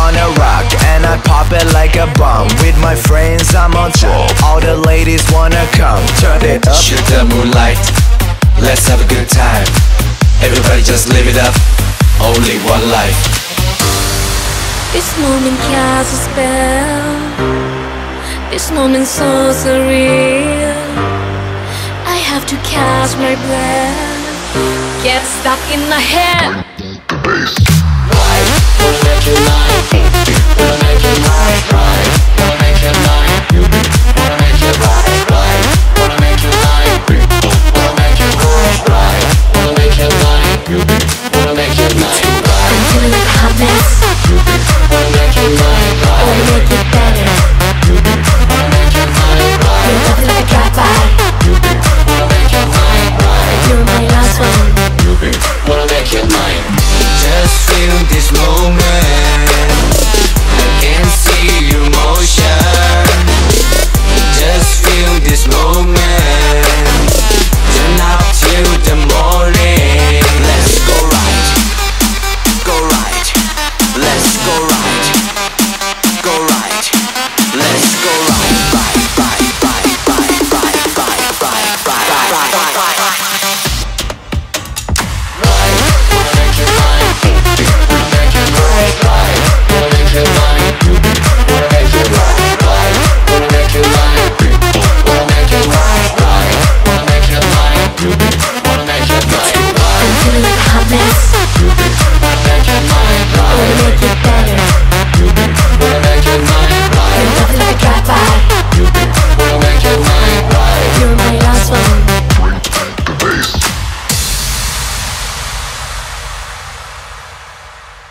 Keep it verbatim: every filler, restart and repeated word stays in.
wanna rock, and I pop it like a bomb. With my friends I'm on top, all the ladies wanna come. Turn it up, shoot the moonlight, let's have a good time. Everybody just live it up, only one life. This moment casts a spell. This moment so surreal. I have to catch my breath. Get stuck in my head. Right, wanna make you mine. Wanna make you mine. Right.